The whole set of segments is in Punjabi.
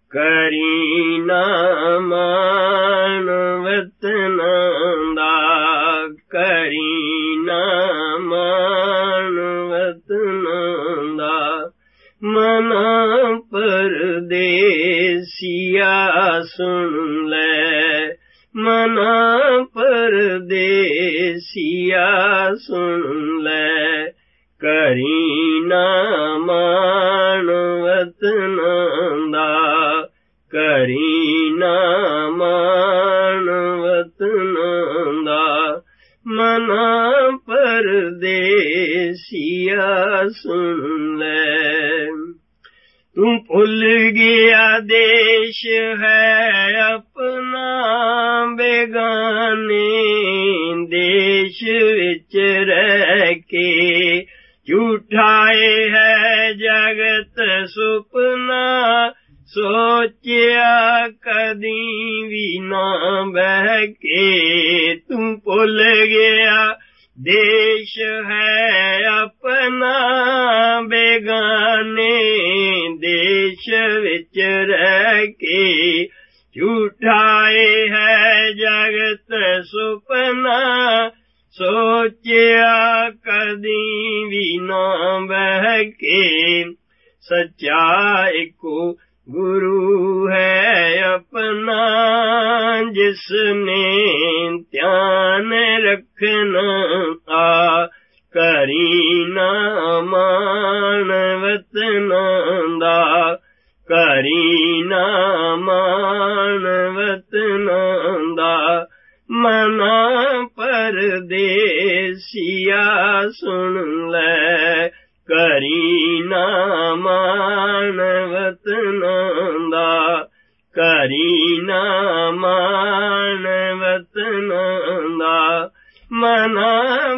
ਕਰੀ ਨਾ ਮਾਣ ਵਤਨਾਂ ਦਾ, ਕਰੀ ਨਾ ਮਾਣ ਵਤਨਾਂ ਦਾ। ਮਨਾ ਪਰਦੇਸੀਆ ਸੁਣ ਲੈ, ਮਨਾ ਪਰਦੇਸੀਆ ਸੁਣ ਲੈ। ਕਰੀ ਨਾ ਮਾਣ ਵਤਨਾਂ ਦਾ, ਕਰੀ ਨਾ ਮਾਣ ਵਤਨਾਂ ਦਾ। ਮਨਾ ਪਰਦੇਸੀਆ ਸੁਣ ਲੈ। ਤੂੰ ਭੁੱਲ ਗਿਆ ਦੇਸ਼ ਹੈ ਆਪਣਾ, ਬੇਗਾਨੇ ਦੇਸ਼ ਵਿੱਚ ਰਹਿ ਕੇ। ਝੂਠਾ ਹੈ ਜਗਤ ਸੁਪਨਾ, ਸੋਚਿਆ ਕਦੀ ਵੀ ਨਾ ਬਹਿ ਕੇ। ਤੂੰ ਭੁੱਲ ਗਿਆ ਦੇਸ਼ ਹੈ ਆਪਣਾ, ਬੇਗਾਨੇ ਦੇਸ਼ ਵਿੱਚ ਰਹਿ ਕੇ। ਝੂਠਾ ਹੈ ਜਗਤ ਸੁਪਨਾ, ਸੋਚਿਆ ਕਦੀ ਵੀ ਨਾ ਬਹਿ ਕੇ। ਸੱਚਾ ਇੱਕੋ ਗੁਰੂ ਹੈ ਆਪਣਾ, ਜਿਸ ਨੇ ਧਿਆਨ ਰੱਖਣਾ ਆ। ਕਰੀ ਨਾ ਮਾਣ ਵਤਨਾਂ ਦਾ, ਕਰੀ ਨਾ ਮਾਣ ਵਤਨਾਂ ਦਾ। ਮਨਾ ਪਰਦੇਸੀਆ ਸੁਣ ਲੈ, ਕਰੀ ਨਾ ਮਾਣ ਵਤਨਾਂ ਦਾ, ਕਰੀ ਨਾ ਮਾਣ ਵਤਨਾਂ ਦਾ। ਮਨਾ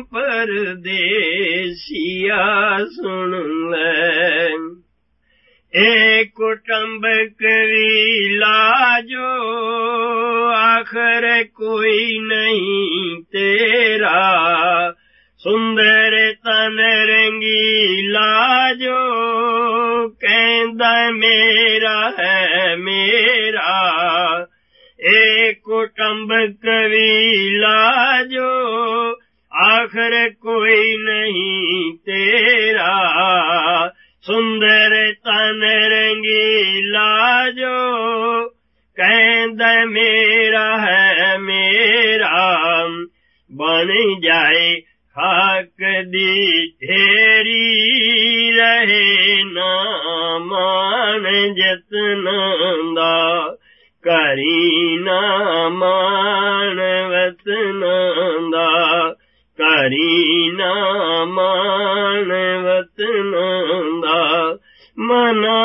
ਪਰਦੇਸੀਆ ਸੁਣ ਲੈ। ਏ ਕੁਟੰਬਕ ਵੀ ਲਾਜੋ, ਆਖਰ ਕੋਈ ਨਹੀਂ ਤੇਰਾ। ਸੁੰਦਰ ਤਨ ਰੰਗੀਲਾ ਜੋ, ਕਹਿੰਦਾ ਮੇਰਾ ਹੈ ਮੇਰਾ। ਏ ਕੁਟੰਬਕ ਵੀ ਲਾਜੋ, ਆਖਰ ਕੋਈ ਨਹੀਂ ਤੇਰਾ। ਸੁੰਦਰ ਤਨ ਰੰਗੀਲਾ ਜੋ, ਕਹਿੰਦਾ ਮੇਰਾ ਹੈ ਮੇਰਾ। ਬਣ ਜਾਏ ਹੱਕ ਦੀ ਢੇਰੀ, ਰਹੇ ਨਾ ਮਾਣ ਜਤਨਾਂ ਦਾ। ਕਰੀ ਨਾ ਮਾਣ ਵਤਨਾਂ ਦਾ, ਕਰੀ ਨਾ ਮਾਣ ਵਤਨਾਂ ਦਾ। ਮਨਾ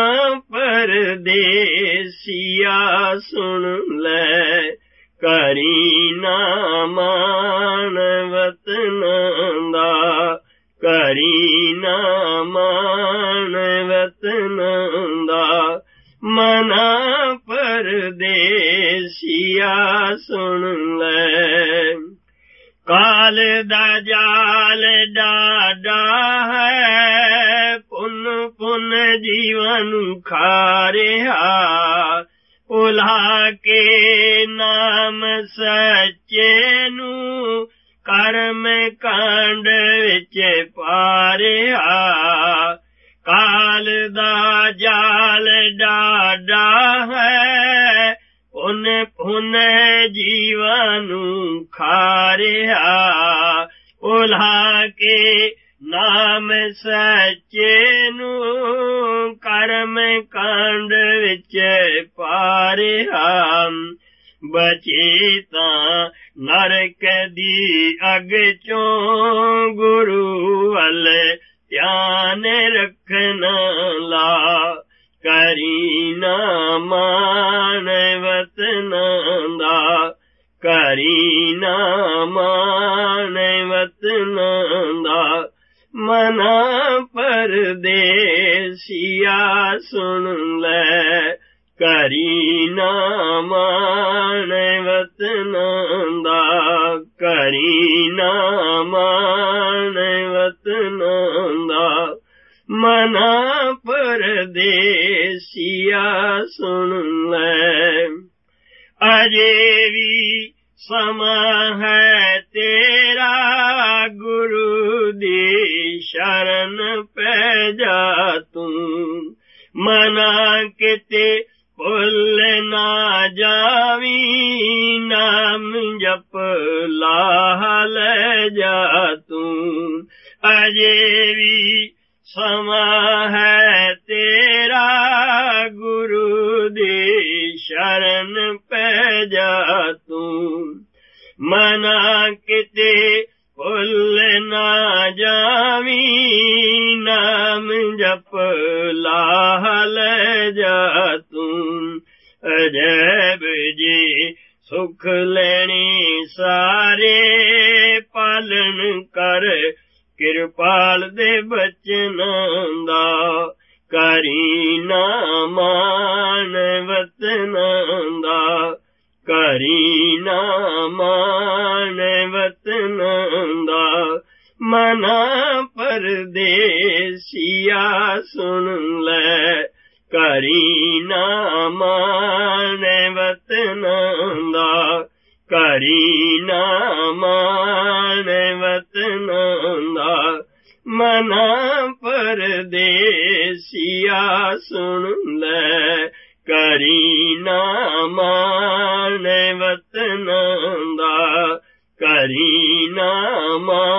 ਪਰਦੇਸੀਆ ਸੁਣ ਲੈ, ਕਰੀ ਨਾ ਮਾਣ ਵਤਨਾਂ ਦਾ, ਕਰੀ ਨਾ ਮਾਣ ਵਤਨਾਂ ਦਾ। ਮਨਾ ਪਰਦੇਸੀਆ ਸੁਣ ਲੈ। ਕਾਲ ਦਾ ਜਾਲ ਡਾਢਾ ਹੈ, ਪੁੰਨ ਪੁੰਨ ਜੀਵਨ ਖਾ ਰਿਹਾ। ਭੁਲਾ ਕੇ ਨਾਮ ਸੱਚੇ ਨੂੰ, ਕਰਮ ਕਾਂਡ ਵਿੱਚ ਪਾ ਰਿਹਾ। ਕਾਲ ਦਾ ਜਾਲ ਡਾਢਾ ਹੈ, ਪੁੰਨ ਪੁੰਨ ਜੀਵਨ ਖਾ ਰਿਹਾ। ਭੁਲਾ ਕੇ ਨਾਮ ਸੱਚੇ ਨੂੰ, ਕਰਮ ਕਾਂਡ ਵਿੱਚ ਪਾ ਰਿਹਾ। ਬਚੇ ਤਾਂ ਨਰਕ ਦੀ ਅੱਗ ਚੋਂ, ਗੁਰੂ ਵੱਲ ਧਿਆਨ ਰੱਖਣਾ ਲਾ। ਕਰੀ ਨਾ ਮਾਣ ਵਤਨਾਂ ਦਾ, ਕਰੀ ਨਾ ਮਾਣ ਵਤਨਾਂ ਦਾ। ਮਨਾ ਪਰਦੇਸੀਆ ਸੁਣ ਲੈ, ਕਰੀ ਨਾ ਮਾਣ ਵਤਨਾਂ ਦਾ, ਕਰੀ ਨਾ ਮਾਣ ਵਤਨਾਂ ਦਾ। ਮਨਾ ਪਰਦੇਸੀਆ ਸੁਣ ਲੈ। ਅਜੇ ਵੀ ਸਮਾਂ ਹੈ ਤੇਰਾ, ਗੁਰੂ ਦੀ ਸ਼ਰਨ ਪੈ ਜਾ ਤੂੰ। ਮਨਾ ਕਿਤੇ ਭੁੱਲ ਨਾ ਜਾਵੀਂ, ਨਾਮ ਜਪ ਲਾਹ ਲੈ ਜਾ ਤੂੰ। ਅਜੇ ਵੀ ਸਮਾਂ ਹੈ ਤੇਰਾ, ਗੁਰੂ ਦੀ ਸ਼ਰਨ ਪੈ ਜਾ ਤੂੰ। ਮਨਾ ਕਿਤੇ ਭੁੱਲ ਨਾ ਜਾਵੀਂ, ਨਾਮ ਜਪ ਲਾਹ ਲੈ ਜਾ ਤੂੰ। ਅਜੈਬ ਜੀ ਸੁਖ ਲੈਣੀ ਸਾਰੇ, ਪਾਲਣ ਕਰ ਕਿਰਪਾਲ ਦੇ ਬਚਨਾਂ ਦਾ। ਕਰੀ ਨਾ ਮਾਣ ਵਤਨਾਂ ਦਾ, ਕਰੀ ਨਾ ਮਾਣ ਵਤਨਾਂ ਦਾ। ਮਨਾ ਪਰਦੇਸੀਆ ਸੁਣ ਲੈ, ਕਰੀ ਨਾ ਮਾਣ ਵਤਨਾਂ ਦਾ। ਕਰੀ ਨਾ ਮਾਣ ਵਤਨਾਂ ਦਾ। ਮਨਾ ਪਰਦੇਸੀਆ ਸੁਣ ਲੈ, ਕਰੀ ਨਾ ਮਾਣ ਵਤਨਾਂ ਦਾ। ਕਰੀ ਨਾ ਮਾਣ